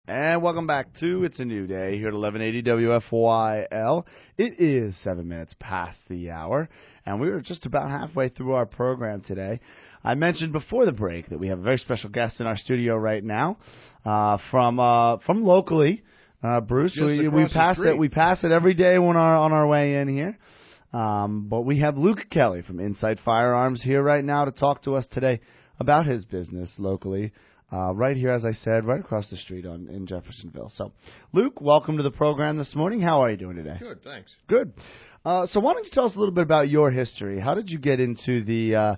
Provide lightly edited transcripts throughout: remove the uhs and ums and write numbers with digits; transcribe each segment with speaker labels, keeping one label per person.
Speaker 1: And welcome back to It's a New Day here at 1180 WFYL. It is 7 minutes past the hour, and we are just about halfway through our program today. I mentioned before the break that we have a very special guest in our studio right now from locally. Bruce, we pass it every day when on our way in here. But we have Luke Kelly from Insight Firearms here right now to talk to us today about his business locally. Right here, as I said, right across the street in Jeffersonville. So, Luke, welcome to the program this morning. How are you doing today?
Speaker 2: Good, thanks.
Speaker 1: Good. So, why don't you tell us a little bit about your history? How did you get into the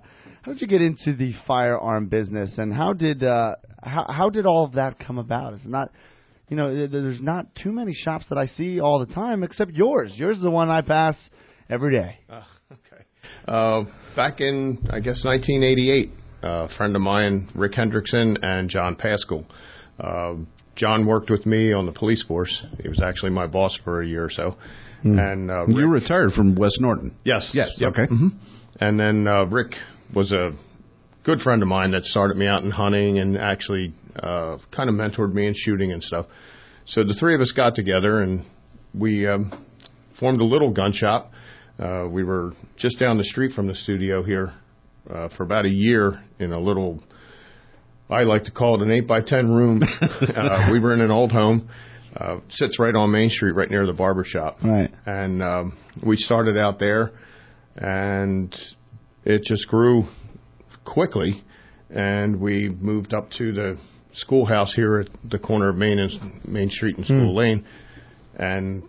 Speaker 1: firearm business, and how did all of that come about? It's not, there's not too many shops that I see all the time except yours. Yours is the one I pass every day.
Speaker 2: Okay. Back in, I guess, 1988. A friend of mine, Rick Hendrickson, and John Pascal. John worked with me on the police force. He was actually my boss for a year or so. And
Speaker 3: you retired from West Norton.
Speaker 2: Yes.
Speaker 3: Yes.
Speaker 2: Yep.
Speaker 3: Okay.
Speaker 2: Mm-hmm. And then Rick was a good friend of mine that started me out in hunting and actually kind of mentored me in shooting and stuff. So the three of us got together and we formed a little gun shop. We were just down the street from the studio here. For about a year in a little, I like to call it an 8x10 room. We were in an old home. Sits right on Main Street, right near the barber shop.
Speaker 1: Right.
Speaker 2: And we started out there, and it just grew quickly. And we moved up to the schoolhouse here at the corner of Main Street and School Lane. And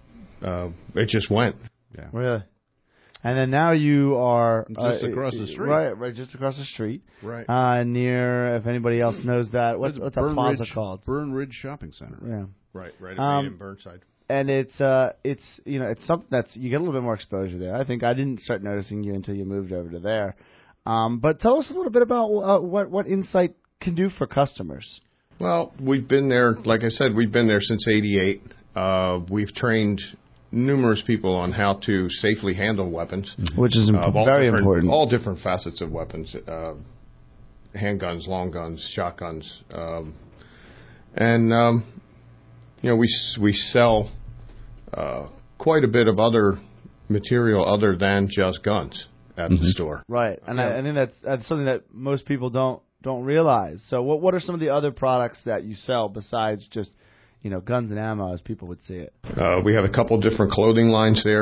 Speaker 2: it just went.
Speaker 1: Yeah. Really? And then now you are
Speaker 3: just across the street,
Speaker 1: right, just across the street,
Speaker 2: right,
Speaker 1: near. If anybody else knows that, what's that plaza called?
Speaker 3: Burn Ridge Shopping Center.
Speaker 1: Yeah,
Speaker 2: right at in Burnside.
Speaker 1: And it's something that's you get a little bit more exposure there. I think I didn't start noticing you until you moved over to there. But tell us a little bit about what Insight can do for customers.
Speaker 2: Well, we've been there. Like I said, we've been there since '88. We've trained numerous people on how to safely handle weapons,
Speaker 1: which is very important.
Speaker 2: All different facets of weapons, handguns, long guns, shotguns, and we sell quite a bit of other material other than just guns at the store.
Speaker 1: Right, and I think that's something that most people don't realize. So, what are some of the other products that you sell besides just guns and ammo, as people would see it?
Speaker 2: We have a couple different clothing lines there,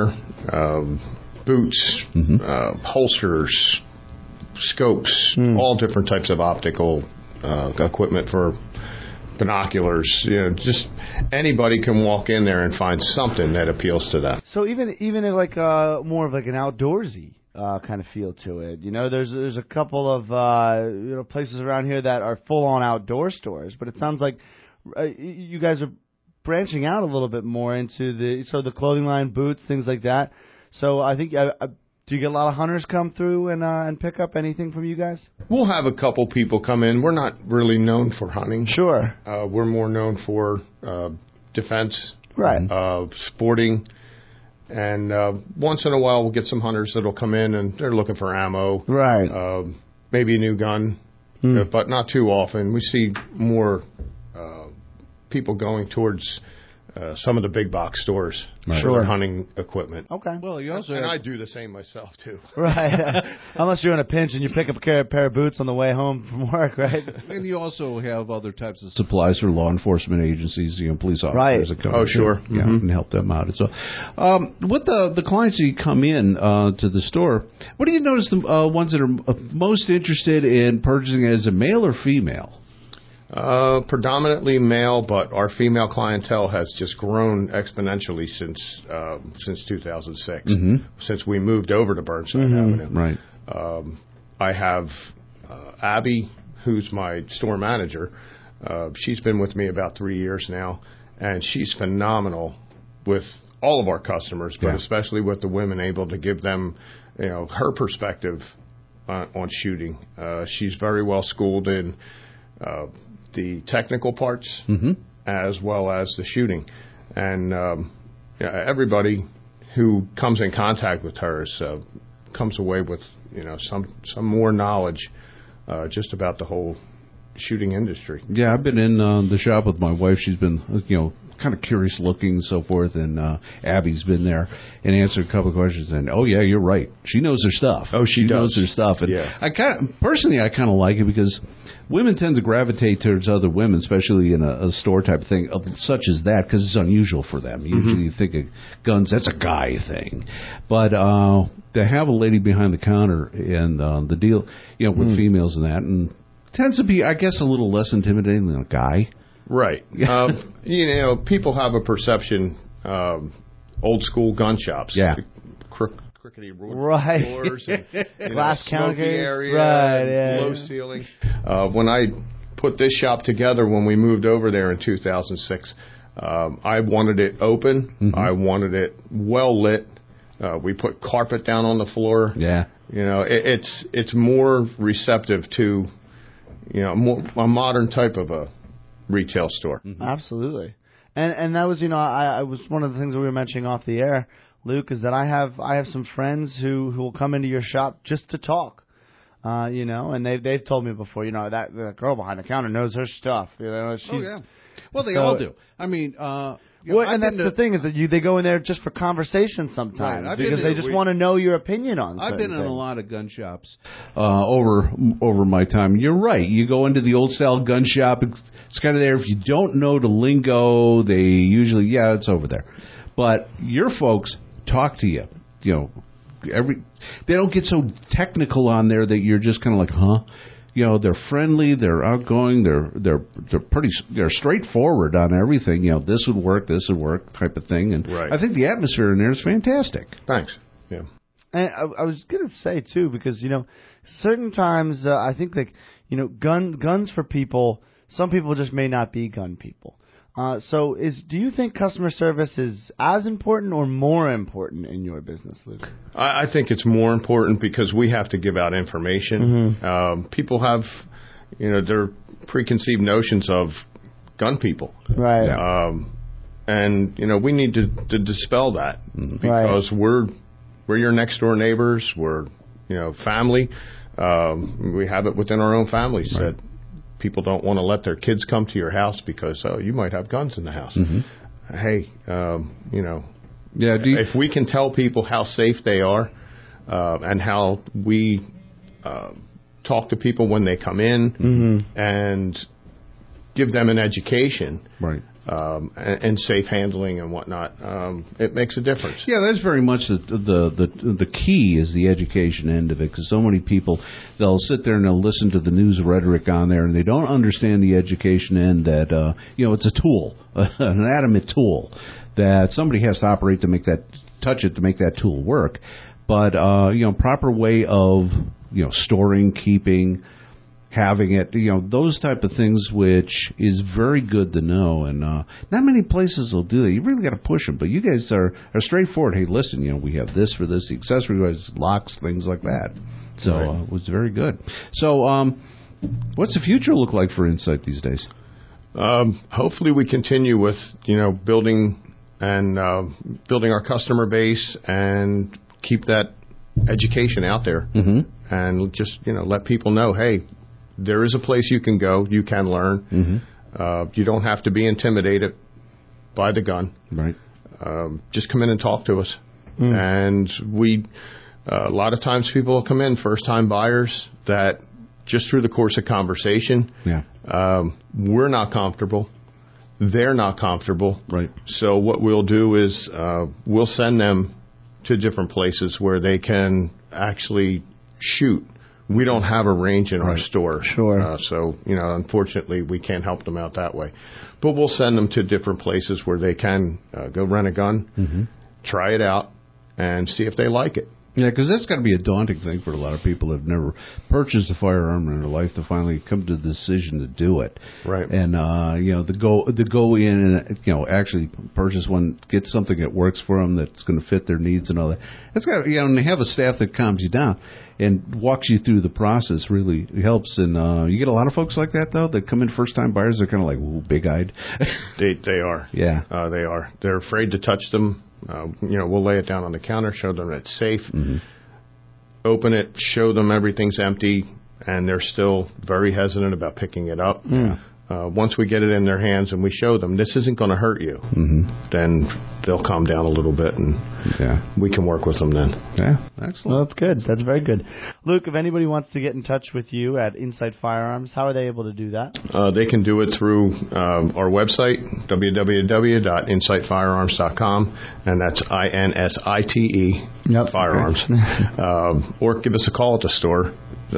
Speaker 2: boots, holsters, scopes, all different types of optical equipment for binoculars. Just anybody can walk in there and find something that appeals to them.
Speaker 1: So even in like more of like an outdoorsy kind of feel to it. There's a couple of places around here that are full on outdoor stores, but it sounds like you guys are branching out a little bit more into the clothing line, boots, things like that. So I think, do you get a lot of hunters come through and pick up anything from you guys?
Speaker 2: We'll have a couple people come in. We're not really known for hunting.
Speaker 1: Sure.
Speaker 2: We're more known for defense,
Speaker 1: right?
Speaker 2: Sporting, and once in a while we'll get some hunters that'll come in and they're looking for ammo,
Speaker 1: right?
Speaker 2: Maybe a new gun, but not too often. We see more people going towards some of the big box stores for hunting equipment.
Speaker 1: Okay.
Speaker 3: Well, you also
Speaker 2: I do the same myself too.
Speaker 1: Right. Unless you're in a pinch and you pick up a pair of boots on the way home from work, right?
Speaker 3: And you also have other types of supplies for law enforcement agencies, police officers that come in.
Speaker 2: Oh, sure.
Speaker 3: And help them out. So, with the clients that come in to the store, what do you notice the ones that are most interested in purchasing as a male or female?
Speaker 2: Predominantly male, but our female clientele has just grown exponentially since 2006, since we moved over to Burnside Avenue.
Speaker 3: Right.
Speaker 2: I have Abby, who's my store manager. She's been with me about 3 years now, and she's phenomenal with all of our customers, but especially with the women, able to give them, her perspective on shooting. She's very well schooled in the technical parts as well as the shooting, and everybody who comes in contact with her comes away with some more knowledge just about the whole shooting industry.
Speaker 3: Yeah, I've been in the shop with my wife. She's been, kind of curious looking and so forth, and Abby's been there and answered a couple of questions, and yeah, you're right, she knows her stuff.
Speaker 2: She
Speaker 3: knows her stuff. And
Speaker 2: yeah.
Speaker 3: I personally kind of like it because women tend to gravitate towards other women, especially in a store type of thing such as that, because it's unusual for them. Usually you think of guns, that's a guy thing, but to have a lady behind the counter and the deal with females and that, and tends to be, I guess, a little less intimidating than a guy.
Speaker 2: Right. People have a perception, old school gun shops.
Speaker 3: Yeah.
Speaker 2: Crickety
Speaker 1: right.
Speaker 2: doors and,
Speaker 1: glass
Speaker 2: smoky
Speaker 1: counters.
Speaker 2: area,
Speaker 1: right,
Speaker 2: and low ceiling. When I put this shop together when we moved over there in 2006, I wanted it open. I wanted it well lit. We put carpet down on the floor.
Speaker 3: Yeah.
Speaker 2: It's more receptive to, a modern type of a retail store.
Speaker 1: Absolutely. And that was, I was one of the things that we were mentioning off the air, Luke, is that I have some friends who will come into your shop just to talk. And they've told me before, that girl behind the counter knows her stuff. She's,
Speaker 3: well, they all do. I mean,
Speaker 1: and that's the thing is that they go in there just for conversation sometimes,
Speaker 3: right.
Speaker 1: because they just want to know your opinion on.
Speaker 3: I've been in
Speaker 1: things.
Speaker 3: a lot of gun shops over my time. You're right. You go into the old style gun shop. It's kind of there. If you don't know the lingo, they usually it's over there. But your folks talk to you. They don't get so technical on there that you're just kind of like, huh? They're friendly, they're outgoing, they're straightforward on everything. This would work type of thing. And
Speaker 2: right.
Speaker 3: I think the atmosphere in there is fantastic.
Speaker 2: Thanks. Yeah.
Speaker 1: And I was going to say too, because certain times I think guns for people. Some people just may not be gun people. So do you think customer service is as important or more important in your business, Luke?
Speaker 2: I think it's more important because we have to give out information. People have, their preconceived notions of gun people.
Speaker 1: Right.
Speaker 2: And, we need to dispel that because we're your next door neighbors. We're, family. We have it within our own families that people don't want to let their kids come to your house because you might have guns in the house. Hey, if we can tell people how safe they are and how we talk to people when they come in and give them an education,
Speaker 3: right,
Speaker 2: and safe handling and whatnot, it makes a difference.
Speaker 3: Yeah, that's very much the key is the education end of it, because so many people, they'll sit there and they'll listen to the news rhetoric on there, and they don't understand the education end that, it's a tool, an adamant tool that somebody has to operate to make that, touch it to make that tool work. But, proper way of, storing, keeping, having it, those type of things, which is very good to know. And not many places will do that. You really got to push them. But you guys are straightforward. Hey, listen, we have this for this, the accessory-wise, locks, things like that. So it was very good. So what's the future look like for Insight these days?
Speaker 2: Hopefully we continue with, building our customer base and keep that education out there. And just, let people know, hey, there is a place you can go. You can learn. You don't have to be intimidated by the gun.
Speaker 3: Right.
Speaker 2: Just come in and talk to us. And we, a lot of times people will come in, first-time buyers, that just through the course of conversation, we're not comfortable. They're not comfortable.
Speaker 3: Right.
Speaker 2: So what we'll do is we'll send them to different places where they can actually shoot. We don't have a range in our store.
Speaker 1: Sure.
Speaker 2: So, unfortunately, we can't help them out that way. But we'll send them to different places where they can go rent a gun, try it out, and see if they like it.
Speaker 3: Yeah, because that's got to be a daunting thing for a lot of people that have never purchased a firearm in their life to finally come to the decision to do it.
Speaker 2: Right.
Speaker 3: And, to go in and, actually purchase one, get something that works for them, that's going to fit their needs and all that. It's got, and they have a staff that calms you down and walks you through the process really helps. And you get a lot of folks like that, though, that come in first-time buyers. They're kind of like, ooh, big-eyed.
Speaker 2: They are.
Speaker 3: Yeah.
Speaker 2: They are. They're afraid to touch them. We'll lay it down on the counter, show them it's safe, open it, show them everything's empty, and they're still very hesitant about picking it up.
Speaker 1: Mm.
Speaker 2: Once we get it in their hands and we show them this isn't going to hurt you, then they'll calm down a little bit, and we can work with them then.
Speaker 3: Yeah, excellent.
Speaker 1: Well, that's good. That's very good. Luke, if anybody wants to get in touch with you at Insight Firearms, how are they able to do that?
Speaker 2: They can do it through our website, www.insightfirearms.com, and that's INSITE Firearms. Or give us a call at the store,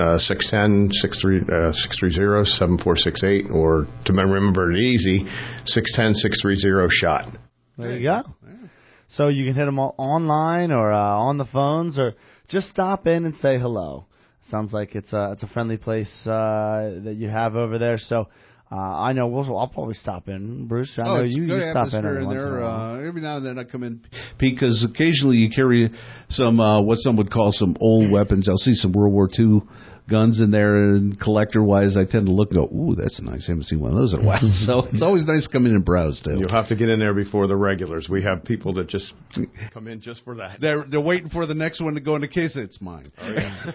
Speaker 2: 610-630-7468, or to remember it easy, 610-630-SHOT.
Speaker 1: There you go. So you can hit them all online or on the phones, or just stop in and say hello. Sounds like it's a friendly place that you have over there. So I know I'll probably stop in. Bruce, I know you stop in every once in a while.
Speaker 3: Every now and then I come in because occasionally you carry some what some would call some old weapons. I'll see some World War II guns in there, and collector-wise, I tend to look and go, ooh, that's nice. I haven't seen one of those in a while. So it's always nice to come in and browse, too.
Speaker 2: You'll have to get in there before the regulars. We have people that just come in just for that.
Speaker 3: They're waiting for the next one to go in the case. It's mine.
Speaker 2: Oh, yeah.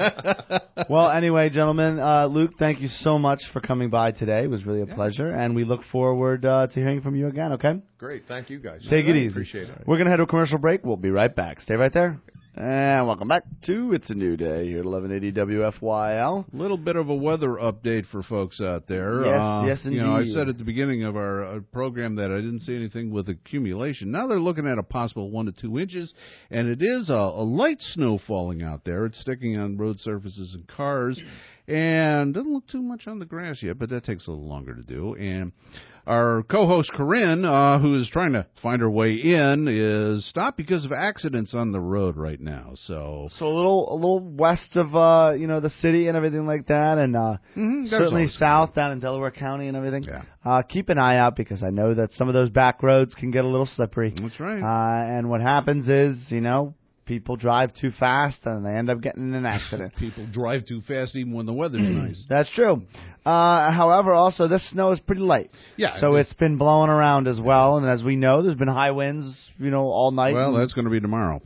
Speaker 1: Well, anyway, gentlemen, Luke, thank you so much for coming by today. It was really a pleasure, and we look forward to hearing from you again, okay?
Speaker 2: Great. Thank you, guys.
Speaker 1: Take it easy.
Speaker 2: Appreciate it.
Speaker 1: We're going to head to a commercial break. We'll be right back. Stay right there. And welcome back to It's a New Day here at 1180 WFYL.
Speaker 3: A little bit of a weather update for folks out there.
Speaker 1: Yes, indeed.
Speaker 3: I said at the beginning of our program that I didn't see anything with accumulation. Now they're looking at a possible 1 to 2 inches, and it is a light snow falling out there. It's sticking on road surfaces and cars, and doesn't look too much on the grass yet, but that takes a little longer to do. And our co-host Corinne, who is trying to find her way in, is stopped because of accidents on the road right now. So
Speaker 1: a little west of the city and everything like that, and certainly south down in Delaware County and everything.
Speaker 3: Yeah.
Speaker 1: Keep an eye out because I know that some of those back roads can get a little slippery.
Speaker 3: That's right.
Speaker 1: And what happens is, people drive too fast and they end up getting in an accident.
Speaker 3: People drive too fast even when the weather's nice.
Speaker 1: That's true. However, also, this snow is pretty light.
Speaker 3: Yeah.
Speaker 1: So it's been blowing around as well. And as we know, there's been high winds, all night.
Speaker 3: Well, that's going to be tomorrow.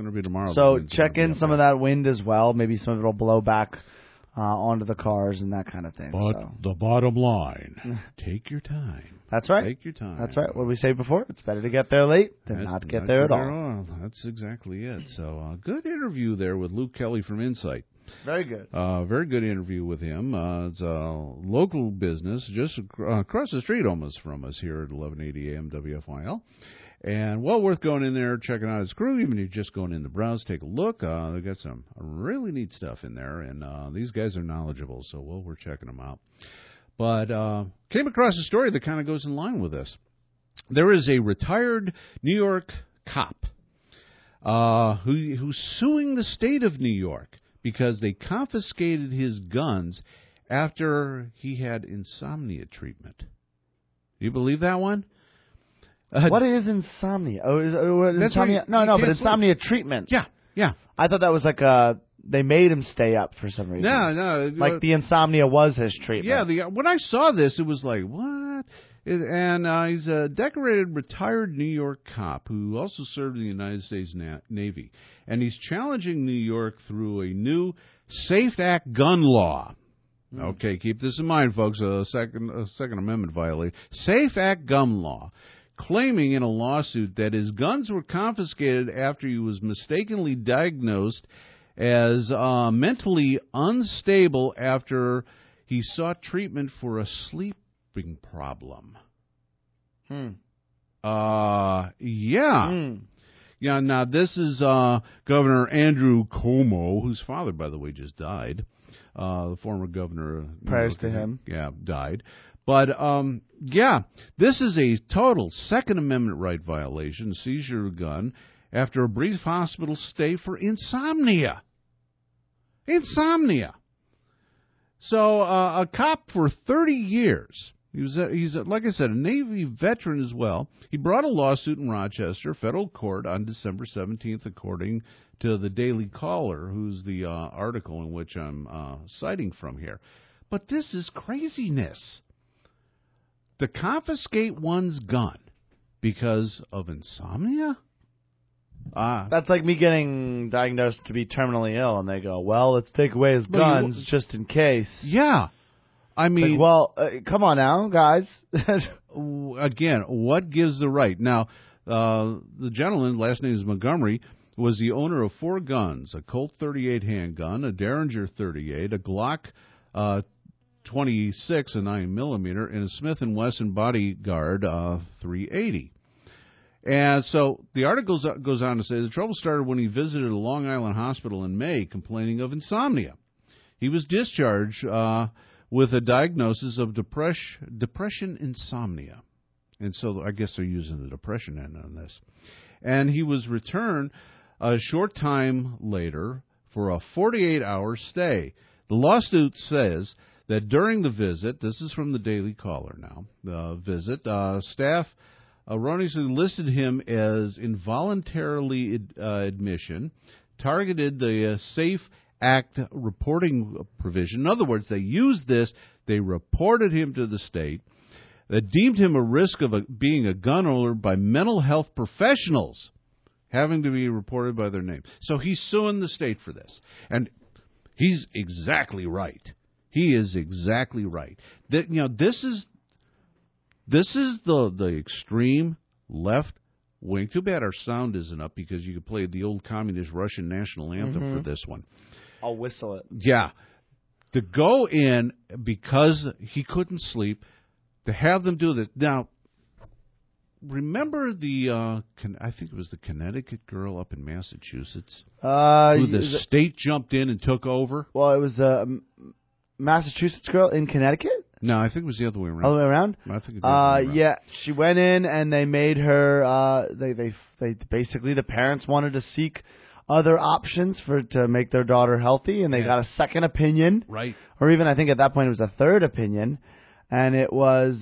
Speaker 1: So check in some of that wind as well. Maybe some of it will blow back onto the cars and that kind of thing.
Speaker 3: But the bottom line, take your time.
Speaker 1: That's right.
Speaker 3: Take your time.
Speaker 1: That's right. What we say before, it's better to get there late than not get there at all.
Speaker 3: That's exactly it. So good interview there with Luke Kelly from Insight.
Speaker 1: Very good.
Speaker 3: Very good interview with him. It's a local business just across the street almost from us here at 1180 AM WFYL. And well worth going in there, checking out his crew. Even if you're just going in the browse, take a look. They've got some really neat stuff in there, and these guys are knowledgeable, so well worth checking them out. But came across a story that kind of goes in line with this. There is a retired New York cop who's suing the state of New York because they confiscated his guns after he had insomnia treatment. Do you believe that one?
Speaker 1: What is insomnia? Insomnia? No, but insomnia treatment.
Speaker 3: Yeah.
Speaker 1: I thought that was like they made him stay up for some reason.
Speaker 3: No.
Speaker 1: Like the insomnia was his treatment.
Speaker 3: Yeah, when I saw this, it was like, what? And he's a decorated retired New York cop who also served in the United States Navy. And he's challenging New York through a new SAFE Act gun law. Okay, keep this in mind, folks, a Second Amendment violation. SAFE Act gun law, claiming in a lawsuit that his guns were confiscated after he was mistakenly diagnosed as mentally unstable after he sought treatment for a sleeping problem. Yeah, now this is Governor Andrew Cuomo, whose father, by the way, just died. The former governor.
Speaker 1: Prayers to him.
Speaker 3: Yeah, died. But, this is a total Second Amendment right violation, seizure of a gun, after a brief hospital stay for insomnia. So, a cop for 30 years. He's like I said, a Navy veteran as well. He brought a lawsuit in Rochester, federal court, on December 17th, according to the Daily Caller, who's the article in which I'm citing from here. But this is craziness. To confiscate one's gun because of insomnia?
Speaker 1: That's like me getting diagnosed to be terminally ill, and they go, "Well, let's take away his guns just in case."
Speaker 3: Yeah, I mean,
Speaker 1: come on now, guys.
Speaker 3: Again, what gives the right? Now, the gentleman, last name is Montgomery, was the owner of 4 guns: a Colt .38 handgun, a Derringer .38, a Glock 26, a 9mm, and a Smith & Wesson Bodyguard .380. And so the article goes on to say the trouble started when he visited a Long Island hospital in May complaining of insomnia. He was discharged with a diagnosis of depression insomnia. And so I guess they're using the depression end on this. And he was returned a short time later for a 48-hour stay. The lawsuit says that during the visit, this is from the Daily Caller now, the visit, staff erroneously listed him as involuntarily admission, targeted the Safe Act reporting provision. In other words, they used this, they reported him to the state, that deemed him a risk of being a gun owner by mental health professionals, having to be reported by their name. So he's suing the state for this. And he's exactly right. He is exactly right. That, this is the extreme left wing. Too bad our sound isn't up because you could play the old communist Russian national anthem for this one.
Speaker 1: I'll whistle it.
Speaker 3: Yeah. To go in because he couldn't sleep, to have them do this. Now, remember I think it was the Connecticut girl up in Massachusetts who the state jumped in and took over?
Speaker 1: Well, it was a Massachusetts girl in Connecticut?
Speaker 3: No, I think it was the other way around.
Speaker 1: Other way around?
Speaker 3: I think it was the other way around.
Speaker 1: Yeah, she went in and they made her. They basically the parents wanted to seek other options to make their daughter healthy, and they got a second opinion,
Speaker 3: right?
Speaker 1: Or even I think at that point it was a third opinion, and it was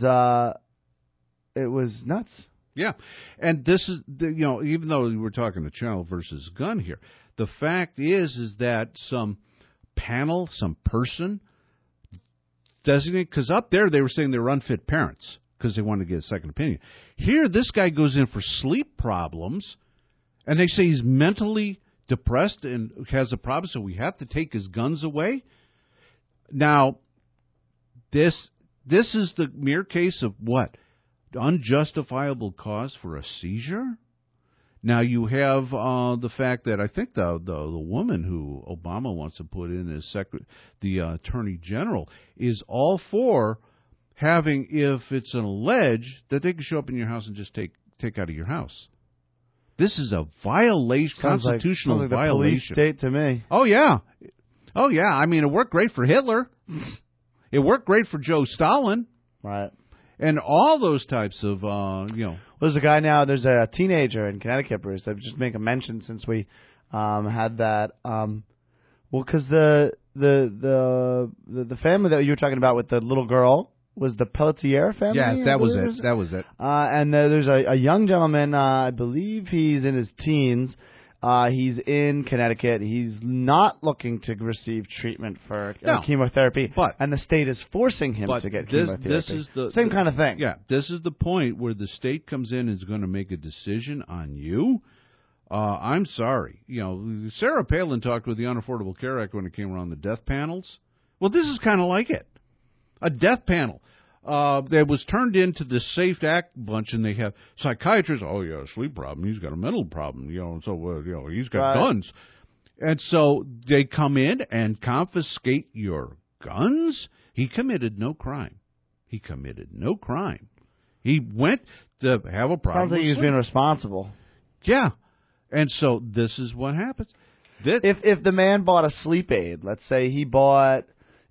Speaker 1: nuts.
Speaker 3: Yeah, and this is even though we're talking the child versus gun here, the fact is that some panel, some person designate, because up there they were saying they were unfit parents because they wanted to get a second opinion. Here, this guy goes in for sleep problems, and they say he's mentally depressed and has a problem, so we have to take his guns away. Now, this is the mere case of what? Unjustifiable cause for a seizure? Now, you have the fact that I think the woman who Obama wants to put in as the Attorney General is all for having, if it's an alleged, that they can show up in your house and just take out of your house. This is a violation, constitutional
Speaker 1: like
Speaker 3: violation.
Speaker 1: The police state to me.
Speaker 3: Oh yeah. I mean, it worked great for Hitler. It worked great for Joe Stalin.
Speaker 1: Right.
Speaker 3: And all those types of,
Speaker 1: There's a guy now, there's a teenager in Connecticut, Bruce, that just make a mention since we had that. Because the family that you were talking about with the little girl was the Pelletier family?
Speaker 3: Yeah, that was it.
Speaker 1: And there's a young gentleman, I believe he's in his teens. He's in Connecticut. He's not looking to receive treatment for chemotherapy, and the state is forcing him to get chemotherapy.
Speaker 3: This is the
Speaker 1: same kind of thing.
Speaker 3: Yeah, this is the point where the state comes in and is going to make a decision on you. I'm sorry. Sarah Palin talked with the Unaffordable Care Act when it came around the death panels. Well, this is kind of like it. A death panel that was turned into the Safe Act bunch, and they have psychiatrists. Oh, yeah, sleep problem. He's got a mental problem. So he's got guns, and so they come in and confiscate your guns. He committed no crime. He went to have a problem.
Speaker 1: Sounds like he was being responsible.
Speaker 3: Yeah, and so this is what happens.
Speaker 1: If the man bought a sleep aid, let's say he bought,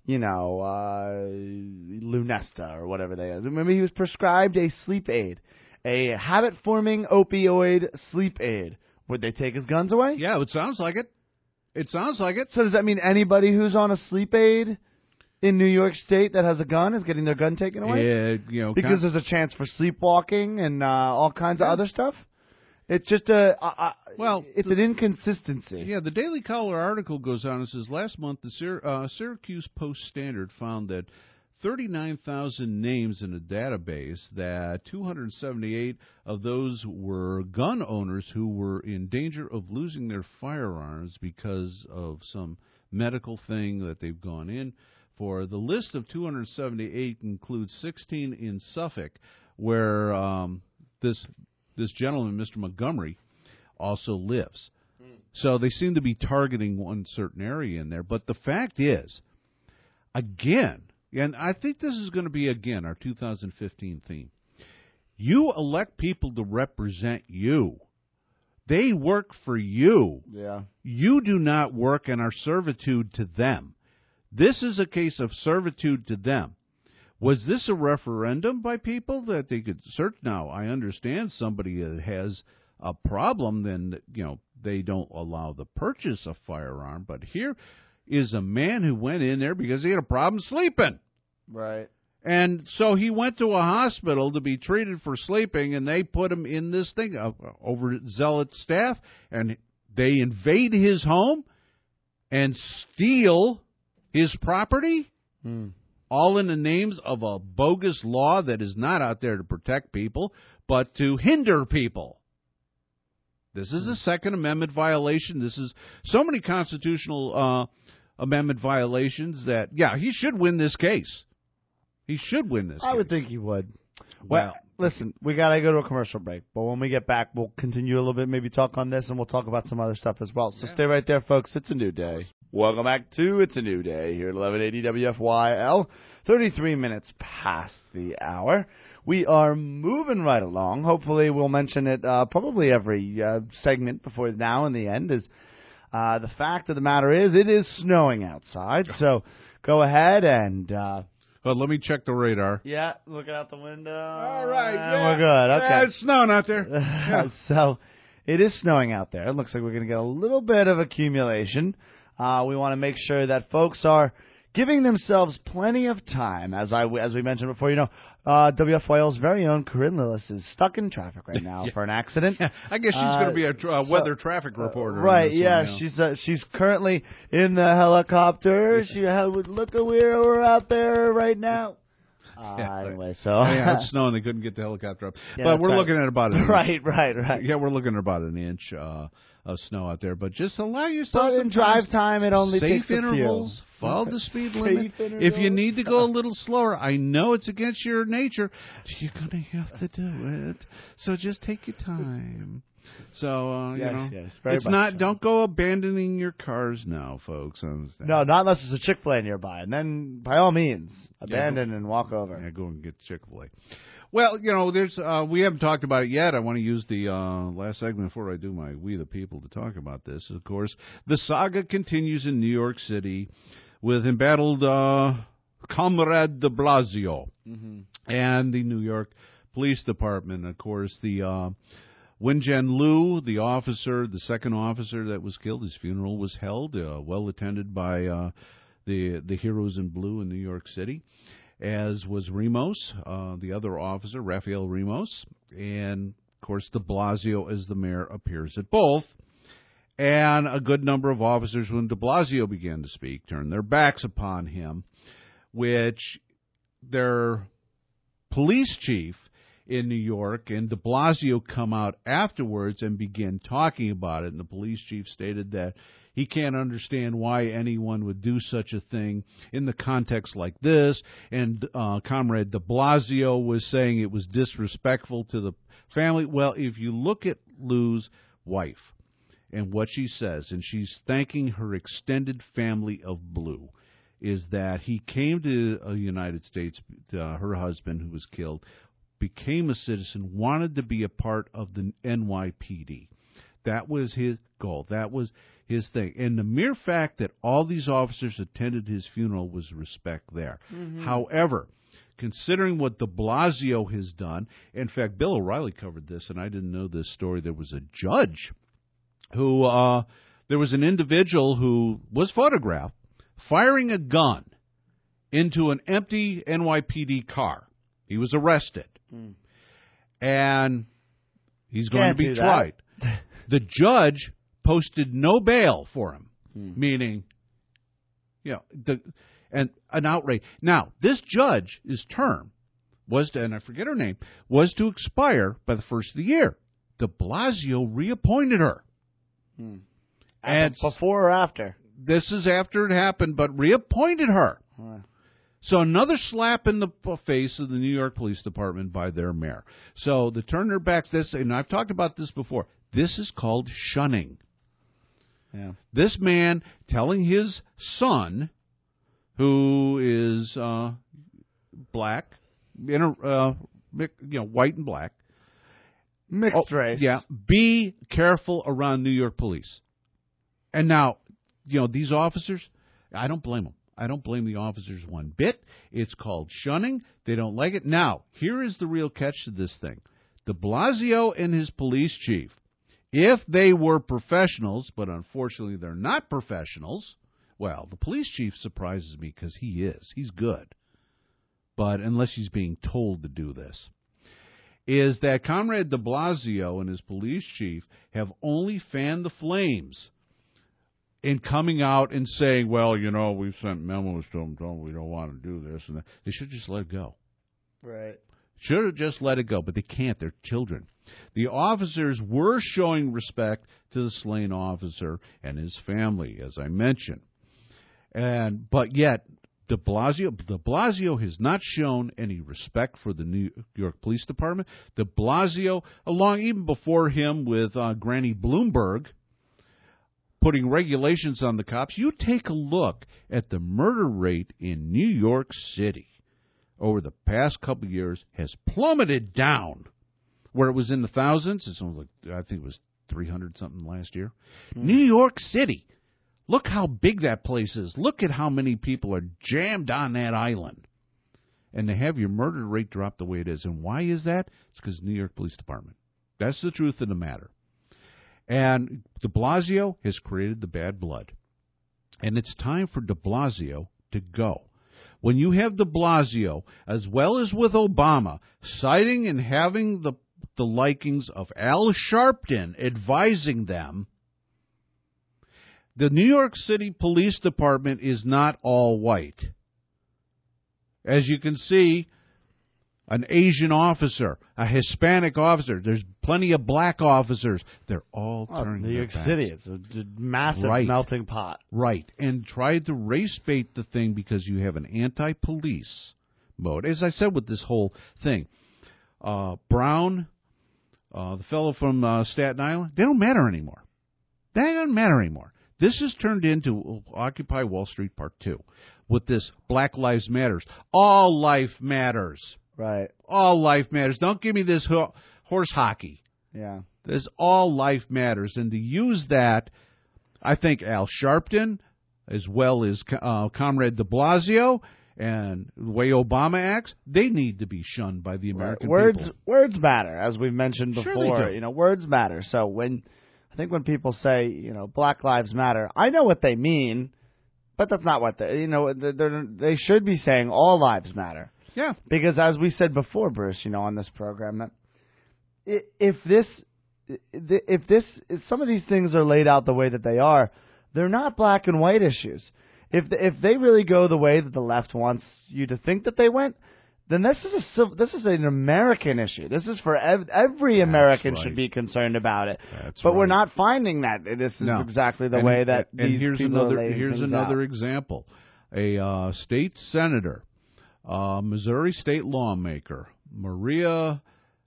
Speaker 1: Lunesta or whatever they is. Remember, he was prescribed a sleep aid, a habit-forming opioid sleep aid. Would they take his guns away?
Speaker 3: Yeah, it sounds like it.
Speaker 1: So does that mean anybody who's on a sleep aid in New York State that has a gun is getting their gun taken away?
Speaker 3: Yeah,
Speaker 1: because there's a chance for sleepwalking and all kinds of other stuff? It's just it's an inconsistency.
Speaker 3: Yeah, the Daily Caller article goes on and says, last month the Syracuse Post-Standard found that 39,000 names in a database, that 278 of those were gun owners who were in danger of losing their firearms because of some medical thing that they've gone in for. The list of 278 includes 16 in Suffolk, where this gentleman, Mr. Montgomery, also lives. So they seem to be targeting one certain area in there. But the fact is, again, and I think this is going to be, again, our 2015 theme, you elect people to represent you. They work for you.
Speaker 1: Yeah.
Speaker 3: You do not work and are servitude to them. This is a case of servitude to them. Was this a referendum by people that they could search? Now, I understand somebody that has a problem, then, they don't allow the purchase of firearm. But here is a man who went in there because he had a problem sleeping.
Speaker 1: Right.
Speaker 3: And so he went to a hospital to be treated for sleeping, and they put him in this thing over at Zealot staff, and they invade his home and steal his property, all in the names of a bogus law that is not out there to protect people, but to hinder people. This is a Second Amendment violation. This is so many constitutional amendment violations that, he should win this case. He should win this case.
Speaker 1: I would think he would. Well, listen, we got to go to a commercial break. But when we get back, we'll continue a little bit, maybe talk on this, and we'll talk about some other stuff as well. So stay right there, folks. It's a new day. Welcome back to It's a New Day here at 1180 WFYL. 33 minutes past the hour. We are moving right along. Hopefully we'll mention it probably every segment before now and the end. Is the fact of the matter is it is snowing outside. So go ahead and...
Speaker 3: well, let me check the radar.
Speaker 1: Yeah, looking out the window.
Speaker 3: All right,
Speaker 1: we're good. Okay.
Speaker 3: Yeah, it's snowing out there. Yeah.
Speaker 1: So it is snowing out there. It looks like we're going to get a little bit of accumulation. We want to make sure that folks are giving themselves plenty of time. As we mentioned before, WFYL's very own Corinne Lillis is stuck in traffic right now for an accident.
Speaker 3: I guess she's going to be a weather traffic reporter.
Speaker 1: Right, she's currently in the helicopter. Look at where we're out there right now. Anyway, so
Speaker 3: it's snowing. They couldn't get the helicopter up. But we're looking at about an inch.
Speaker 1: Right.
Speaker 3: Yeah, we're looking at about an inch of snow out there. But just allow yourself some
Speaker 1: drive time. It only
Speaker 3: safe
Speaker 1: takes
Speaker 3: intervals.
Speaker 1: A few.
Speaker 3: Follow the speed limit. If you need to go a little slower, I know it's against your nature. You're going to have to do it. So just take your time. So, it's not, don't go abandoning your cars now, folks. Understand?
Speaker 1: No, not unless there's a Chick-fil-A nearby. And then, by all means, abandon and walk over.
Speaker 3: Yeah, go and get Chick-fil-A. Well, there's we haven't talked about it yet. I want to use the last segment before I do my We the People to talk about this. Of course, the saga continues in New York City with embattled Comrade de Blasio and the New York Police Department. Of course, the Wenjian Liu, the second officer that was killed, his funeral was held, well attended by the heroes in blue in New York City, as was Ramos, the other officer, Rafael Ramos, and, of course, de Blasio as the mayor appears at both. And a good number of officers, when de Blasio began to speak, turned their backs upon him, which their police chief in New York and de Blasio come out afterwards and begin talking about it. And the police chief stated that he can't understand why anyone would do such a thing in the context like this. And Comrade de Blasio was saying it was disrespectful to the family. Well, if you look at Lou's wife and what she says, and she's thanking her extended family of blue, is that he came to the United States, her husband who was killed, became a citizen, wanted to be a part of the NYPD. That was his goal. That was his thing. And the mere fact that all these officers attended his funeral was respect there. Mm-hmm. However, considering what de Blasio has done, in fact, Bill O'Reilly covered this, and I didn't know this story. There was a judge who, there was an individual who was photographed firing a gun into an empty NYPD car. He was arrested. And he's going to be tried. The judge posted no bail for him, meaning, and an outrage. Now, this judge's term was to, and I forget her name, was to expire by the first of the year. De Blasio reappointed her. And
Speaker 1: before or after?
Speaker 3: This is after it happened, but reappointed her. So another slap in the face of the New York Police Department by their mayor. So to turn their backs, this, and I've talked about this before, this is called shunning.
Speaker 1: Yeah.
Speaker 3: This man telling his son, who is black, white and black,
Speaker 1: mixed race.
Speaker 3: Yeah, be careful around New York police. And now, these officers, I don't blame them. I don't blame the officers one bit. It's called shunning. They don't like it. Now, here is the real catch to this thing. De Blasio and his police chief, if they were professionals, but unfortunately they're not professionals, well, the police chief surprises me because he is. He's good. But unless he's being told to do this, is that Comrade de Blasio and his police chief have only fanned the flames in coming out and saying, well, we've sent memos to them, we don't want to do this and that. They should just let it go.
Speaker 1: Right.
Speaker 3: Should have just let it go, but they can't. They're children. The officers were showing respect to the slain officer and his family, as I mentioned. But yet, de Blasio has not shown any respect for the New York Police Department. De Blasio, along even before him with Granny Bloomberg, putting regulations on the cops. You take a look at the murder rate in New York City over the past couple of years has plummeted down. Where it was in the thousands, it's almost like, I think it was 300-something last year. New York City. Look how big that place is. Look at how many people are jammed on that island. And to have your murder rate drop the way it is. And why is that? It's because New York Police Department. That's the truth of the matter. And de Blasio has created the bad blood. And it's time for de Blasio to go. When you have de Blasio, as well as with Obama, citing and having the likings of Al Sharpton advising them, the New York City Police Department is not all white. As you can see, an Asian officer, a Hispanic officer, there's plenty of black officers. They're all turning
Speaker 1: New
Speaker 3: their
Speaker 1: York
Speaker 3: backs.
Speaker 1: City. It's a massive melting pot.
Speaker 3: Right, and tried to race bait the thing because you have an anti-police mode. As I said with this whole thing, Brown, the fellow from Staten Island, they don't matter anymore. They don't matter anymore. This has turned into Occupy Wall Street Part 2 with this Black Lives Matters. All life matters.
Speaker 1: Right.
Speaker 3: All life matters. Don't give me this horse hockey.
Speaker 1: Yeah.
Speaker 3: This all life matters. And to use that, I think Al Sharpton, as well as Comrade de Blasio, and the way Obama acts, they need to be shunned by the American people.
Speaker 1: Words matter, as we've mentioned before.
Speaker 3: Sure they do.
Speaker 1: Words matter. So I think when people say, Black Lives Matter, I know what they mean, but that's not what they should be saying all lives matter.
Speaker 3: Yeah.
Speaker 1: Because as we said before, Bruce, on this program, that if some of these things are laid out the way that they are, they're not black and white issues. If they really go the way that the left wants you to think that they went, then this is an American issue. This is for every American should be concerned about it. But we're not finding that this is exactly the way that these people are laying
Speaker 3: Here's
Speaker 1: things
Speaker 3: another
Speaker 1: out.
Speaker 3: example. A state senator, Missouri state lawmaker, Maria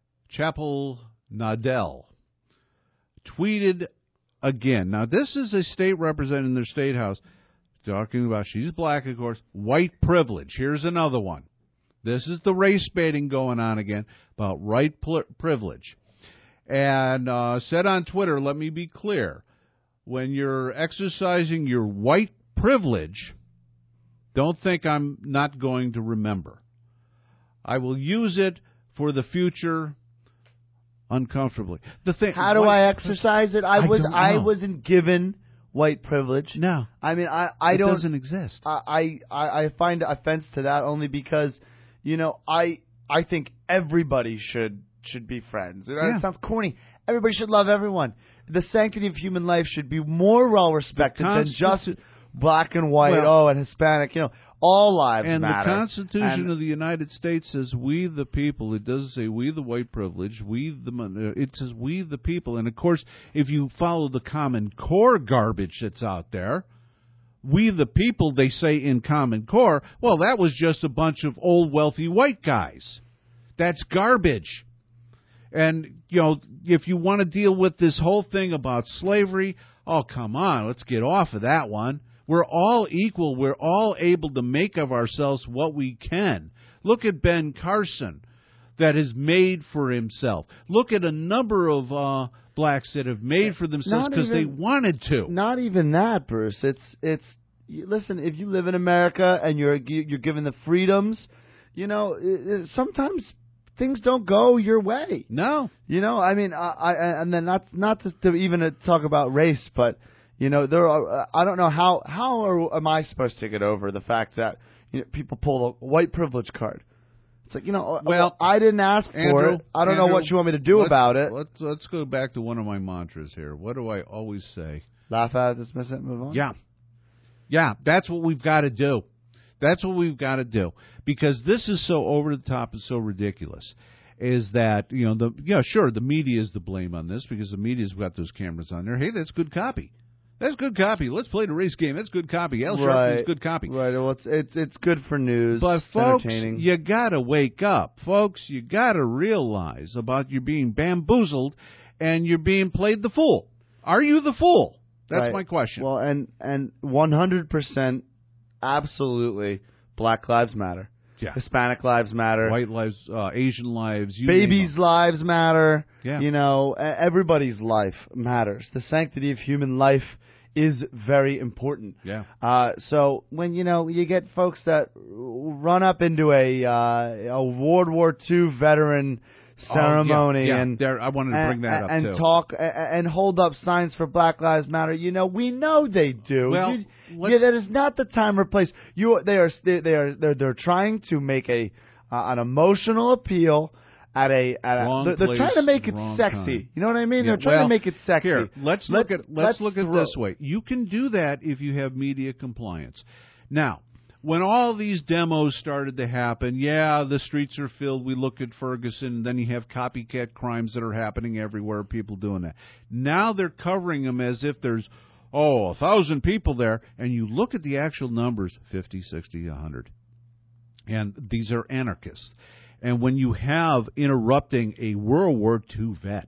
Speaker 3: Chappell-Nadell, tweeted again. Now, this is a state representative in their state house talking about, she's black, of course, white privilege. Here's another one. This is the race baiting going on again about white privilege. And said on Twitter, let me be clear, when you're exercising your white privilege, don't think I'm not going to remember. I will use it for the future uncomfortably.
Speaker 1: How do I exercise it? I wasn't given white privilege.
Speaker 3: No.
Speaker 1: I mean, I
Speaker 3: it
Speaker 1: don't. It
Speaker 3: doesn't exist.
Speaker 1: I find offense to that only because, I think everybody should be friends. It sounds corny. Everybody should love everyone. The sanctity of human life should be more well respected than just black and white, and Hispanic. All lives
Speaker 3: and
Speaker 1: matter.
Speaker 3: the Constitution of the United States says we the people. It doesn't say we the white privilege, it says we the people. And, of course, if you follow the Common Core garbage that's out there, we the people, they say in Common Core, well, that was just a bunch of old, wealthy white guys. That's garbage. And, if you want to deal with this whole thing about slavery, oh, come on, let's get off of that one. We're all equal. We're all able to make of ourselves what we can. Look at Ben Carson that has made for himself. Look at a number of blacks that have made for themselves because they wanted to.
Speaker 1: Not even that, Bruce. Listen, if you live in America and you're given the freedoms, sometimes things don't go your way.
Speaker 3: No.
Speaker 1: I mean, and then not to even talk about race, but there are. I don't know how am I supposed to get over the fact that people pull a white privilege card. It's like well, I didn't ask for it. I don't know what you want me to do about it.
Speaker 3: Let's go back to one of my mantras here. What do I always say?
Speaker 1: Laugh at it, dismiss it, move on.
Speaker 3: Yeah. That's what we've got to do. That's what we've got to do because this is so over the top and so ridiculous. Is that the media is to blame on this because the media's got those cameras on there. Hey, that's good copy. That's good copy. Let's play the race game. That's good copy. Al Sharpton's good copy.
Speaker 1: Right. Well, it's good for news.
Speaker 3: But folks,
Speaker 1: entertaining.
Speaker 3: You gotta wake up, folks. You gotta realize about you being bamboozled and you're being played the fool. Are you the fool? That's my question.
Speaker 1: Well, and 100%, absolutely, Black Lives Matter.
Speaker 3: Yeah.
Speaker 1: Hispanic lives matter.
Speaker 3: White lives, Asian lives.
Speaker 1: Babies' lives matter.
Speaker 3: Yeah.
Speaker 1: Everybody's life matters. The sanctity of human life is very important.
Speaker 3: Yeah.
Speaker 1: So when you get folks that run up into a World War II veteran ceremony and
Speaker 3: I wanted to bring that up
Speaker 1: and
Speaker 3: too.
Speaker 1: talk and hold up signs for Black Lives Matter, we know they do.
Speaker 3: Well,
Speaker 1: that is not the time or place. They're trying to make an emotional appeal they're trying to make it sexy.
Speaker 3: Time.
Speaker 1: You know what I mean? They're trying to make it sexy.
Speaker 3: Here, let's look at it this way. You can do that if you have media compliance. Now, when all these demos started to happen, the streets are filled. We look at Ferguson, then you have copycat crimes that are happening everywhere, people doing that. Now they're covering them as if there's 1,000 people there, and you look at the actual numbers, 50, 60, 100. And these are anarchists. And when you have interrupting a World War II vet,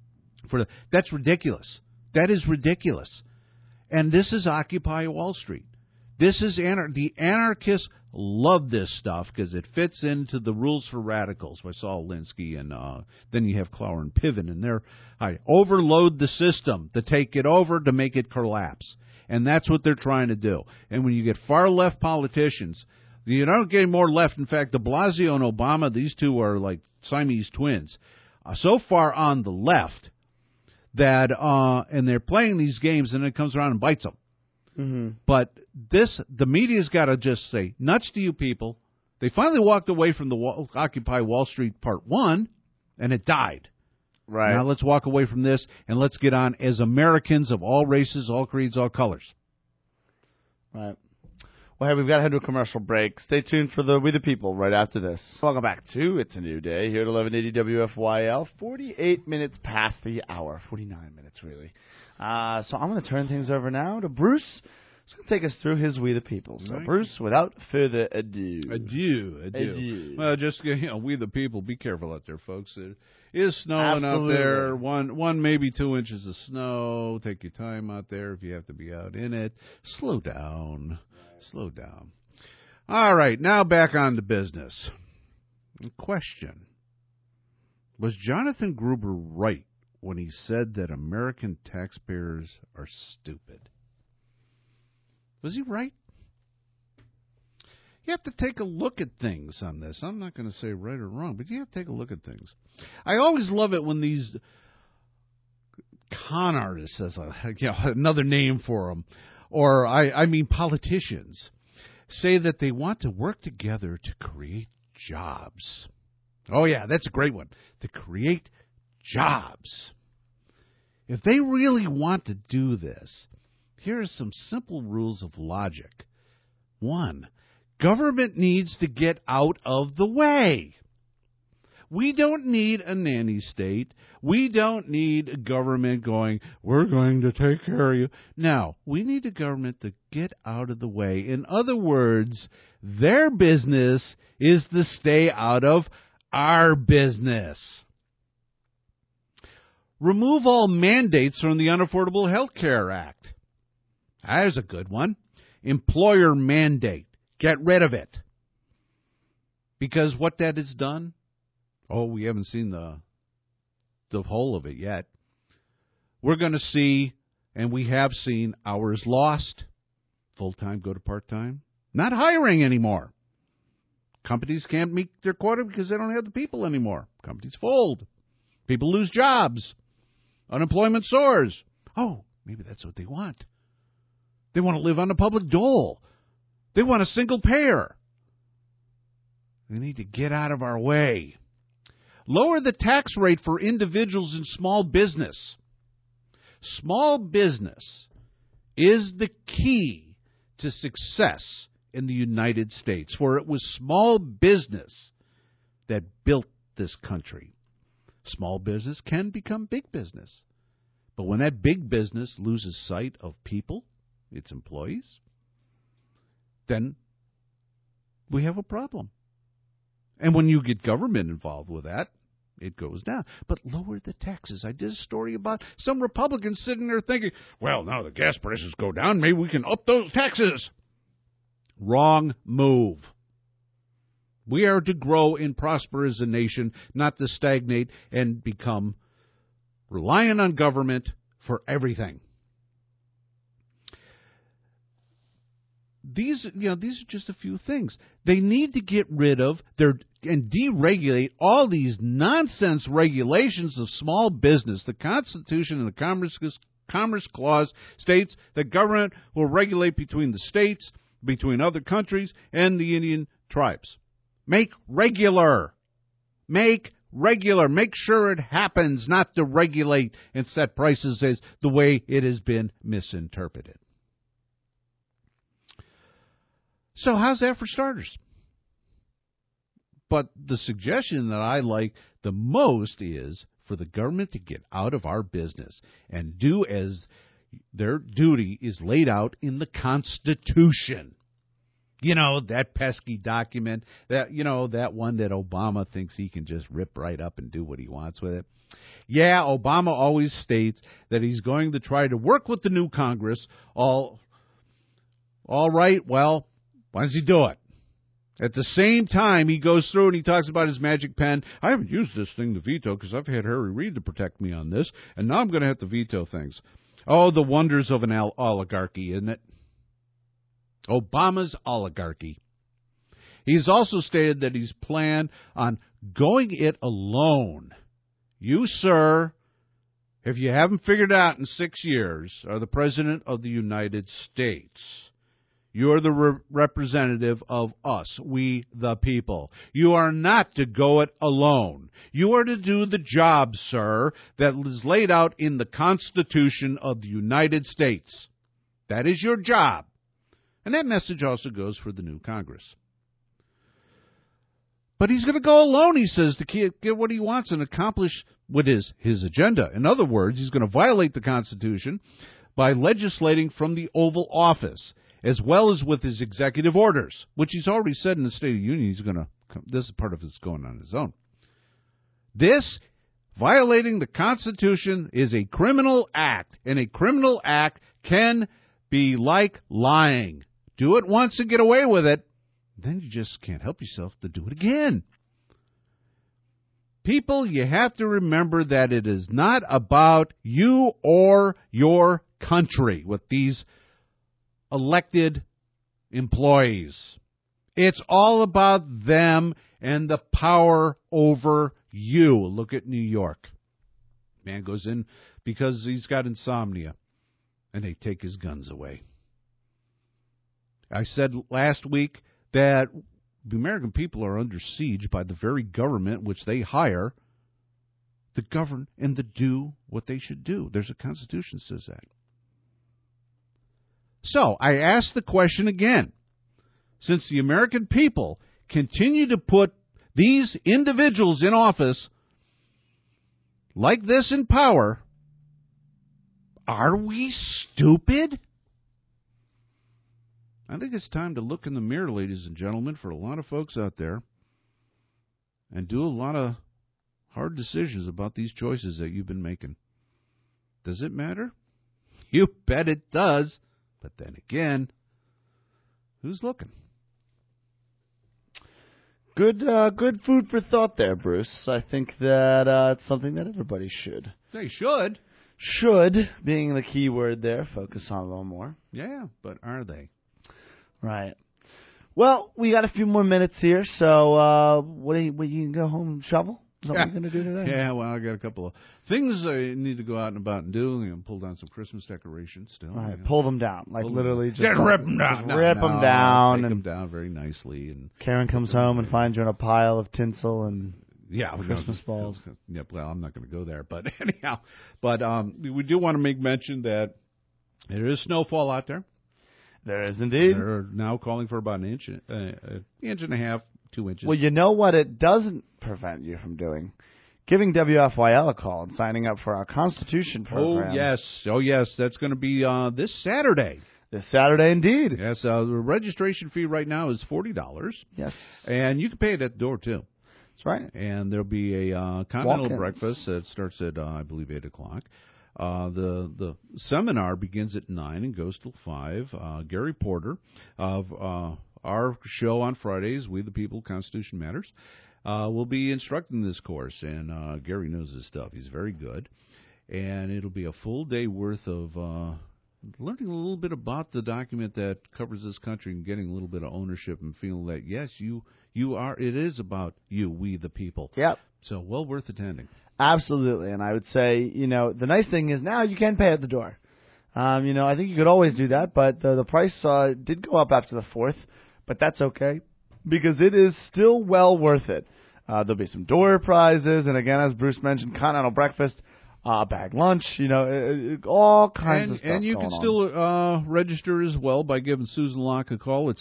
Speaker 3: that's ridiculous. That is ridiculous. And this is Occupy Wall Street. This is the anarchists love this stuff because it fits into the rules for radicals by Saul Alinsky, and then you have Clower and Piven, and I overload the system to take it over to make it collapse, and that's what they're trying to do. And when you get far left politicians, you don't get more left. In fact, de Blasio and Obama, these two are like Siamese twins, so far on the left that and they're playing these games, and it comes around and bites them.
Speaker 1: Mm-hmm.
Speaker 3: But the media's got to just say, nuts to you people. They finally walked away from the Occupy Wall Street Part 1, and it died.
Speaker 1: Right.
Speaker 3: Now let's walk away from this, and let's get on as Americans of all races, all creeds, all colors.
Speaker 1: Right. Well, hey, we've got to head to a commercial break. Stay tuned for We the People right after this. Welcome back to It's a New Day here at 1180 WFYL. 48 minutes past the hour. 49 minutes, really. So I'm going to turn things over now to Bruce. He's going to take us through his We the People. So, Bruce, without further ado.
Speaker 3: Adieu. Well, just, We the People, be careful out there, folks. It is snowing out there. One, maybe 2 inches of snow. Take your time out there if you have to be out in it. Slow down. Slow down. All right, now back on to business. Question. Was Jonathan Gruber right when he said that American taxpayers are stupid? Was he right? You have to take a look at things on this. I'm not going to say right or wrong, but you have to take a look at things. I always love it when these con artists, as another name for them, or I mean politicians, say that they want to work together to create jobs. Oh, yeah, that's a great one. To create jobs. If they really want to do this, here are some simple rules of logic. 1, Government needs to get out of the way. We don't need a nanny state. We don't need a government going, we're going to take care of you. No, we need a government to get out of the way. In other words, their business is to stay out of our business. Remove all mandates from the Unaffordable Health Care Act. There's a good one. Employer mandate. Get rid of it. Because what that has done, we haven't seen the whole of it yet. We're going to see, and we have seen, hours lost. Full-time go to part-time. Not hiring anymore. Companies can't meet their quota because they don't have the people anymore. Companies fold. People lose jobs. Unemployment soars. Oh, maybe that's what they want. They want to live on a public dole. They want a single payer. They need to get out of our way. Lower the tax rate for individuals in small business. Small business is the key to success in the United States, for it was small business that built this country. Small business can become big business. But when that big business loses sight of people, its employees, then we have a problem. And when you get government involved with that, it goes down. But lower the taxes. I did a story about some Republicans sitting there thinking, well, now the gas prices go down, maybe we can up those taxes. Wrong move. We are to grow and prosper as a nation, not to stagnate and become reliant on government for everything. These are just a few things. They need to get rid of and deregulate all these nonsense regulations of small business. The Constitution and the Commerce Clause states that government will regulate between the states, between other countries, and the Indian tribes. Make regular. Make sure it happens, not to regulate and set prices as the way it has been misinterpreted. So how's that for starters? But the suggestion that I like the most is for the government to get out of our business and do as their duty is laid out in the Constitution. You know, that pesky document, that one that Obama thinks he can just rip right up and do what he wants with it. Yeah, Obama always states that he's going to try to work with the new Congress. All right, well, why does he do it? At the same time, he goes through and he talks about his magic pen. I haven't used this thing to veto because I've had Harry Reid to protect me on this, and now I'm going to have to veto things. Oh, the wonders of an oligarchy, isn't it? Obama's oligarchy. He's also stated that he's planned on going it alone. You, sir, if you haven't figured out in 6 years, are the President of the United States. You're the representative of us, we the people. You are not to go it alone. You are to do the job, sir, that is laid out in the Constitution of the United States. That is your job. And that message also goes for the new Congress. But he's going to go alone, he says, to get what he wants and accomplish what is his agenda. In other words, he's going to violate the Constitution by legislating from the Oval Office, as well as with his executive orders, which he's already said in the State of the Union he's going to. This is part of his going on his own. This, violating the Constitution, is a criminal act, and a criminal act can be like lying. Do it once and get away with it, then you just can't help yourself to do it again. People, you have to remember that it is not about you or your country with these elected employees. It's all about them and the power over you. Look at New York. Man goes in because he's got insomnia, and they take his guns away. I said last week that the American people are under siege by the very government which they hire to govern and to do what they should do. There's a Constitution that says that. So I ask the question again. since the American people continue to put these individuals in office like this in power, are we stupid? I think it's time to look in the mirror, ladies and gentlemen, for a lot of folks out there and do a lot of hard decisions about these choices that you've been making. Does it matter? You bet it does. But then again, who's looking?
Speaker 1: Good food for thought there, Bruce. I think that it's something that everybody should.
Speaker 3: They should.
Speaker 1: Should, being the key word there, focus on a little more.
Speaker 3: Yeah, but are they?
Speaker 1: Right. Well, we got a few more minutes here, so what you can go home and shovel? Is that what you're going to do today?
Speaker 3: Yeah, well, I got a couple of things I need to go out and about and do. You know, pull down some Christmas decorations still.
Speaker 1: Right,
Speaker 3: you know.
Speaker 1: pull them down. Like literally just
Speaker 3: rip them down.
Speaker 1: Rip them down.
Speaker 3: Take
Speaker 1: and
Speaker 3: them down very nicely. And
Speaker 1: Karen comes home and finds you in a pile of tinsel and Christmas balls.
Speaker 3: Yeah, well, I'm not going to go there. But anyhow, we do want to make mention that there is snowfall out there.
Speaker 1: There is indeed.
Speaker 3: They're now calling for about an inch and a half, 2 inches.
Speaker 1: Well, you know what it doesn't prevent you from doing? Giving WFYL a call and signing up for our Constitution program.
Speaker 3: Oh, yes. That's going to be this Saturday.
Speaker 1: This Saturday, indeed.
Speaker 3: Yes, the registration fee right now is $40.
Speaker 1: Yes.
Speaker 3: And you can pay it at the door, too.
Speaker 1: That's right.
Speaker 3: And there'll be a continental
Speaker 1: Walk-ins.
Speaker 3: breakfast that starts at, I believe, 8 o'clock. The seminar begins at 9 and goes till 5. Gary Porter of our show on Fridays, We the People, Constitution Matters, will be instructing this course. And Gary knows his stuff. He's very good. And it'll be a full day worth of learning a little bit about the document that covers this country and getting a little bit of ownership and feeling that, yes, you are. It is about you, we the people.
Speaker 1: Yep.
Speaker 3: So well worth attending.
Speaker 1: Absolutely, and I would say, the nice thing is now you can pay at the door. I think you could always do that, but the price did go up after the 4th, but that's okay because it is still well worth it. There'll be some door prizes, and again, as Bruce mentioned, continental breakfast, bag lunch, all kinds of stuff.
Speaker 3: And you can still register as well by giving Susan Locke a call at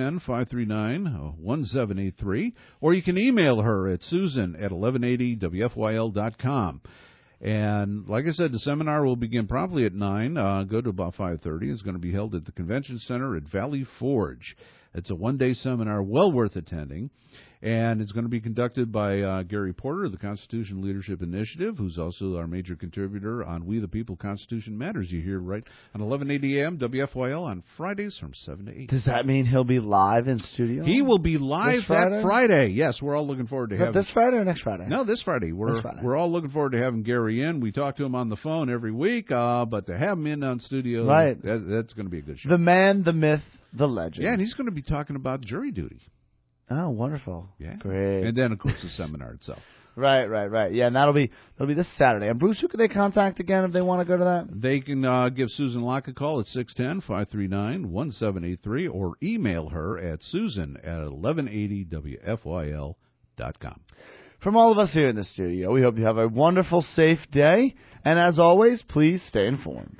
Speaker 3: 610-539-1783, or you can email her at susan@1180wfyl.com. And like I said, the seminar will begin promptly at 9, go to about 5:30. It's going to be held at the Convention Center at Valley Forge. It's a one-day seminar well worth attending. And it's going to be conducted by Gary Porter of the Constitution Leadership Initiative, who's also our major contributor on We the People Constitution Matters. You hear right on 1180 AM WFYL on Fridays from 7 to 8.
Speaker 1: Does that mean he'll be live in studio?
Speaker 3: He will be live that Friday. Yes, we're all looking forward to having
Speaker 1: this Friday or next Friday?
Speaker 3: No, this Friday. We're all looking forward to having Gary in. We talk to him on the phone every week, but to have him in on studio,
Speaker 1: right.
Speaker 3: That's going to be a good show.
Speaker 1: The man, the myth, the legend.
Speaker 3: Yeah, and he's going to be talking about jury duty.
Speaker 1: Oh, wonderful.
Speaker 3: Yeah.
Speaker 1: Great.
Speaker 3: And then, of course, the seminar itself.
Speaker 1: Right. Yeah, and that'll be this Saturday. And Bruce, who can they contact again if they want to go to that?
Speaker 3: They can give Susan Locke a call at 610-539-1783 or email her at susan@1180wfyl.com.
Speaker 1: From all of us here in the studio, we hope you have a wonderful, safe day. And as always, please stay informed.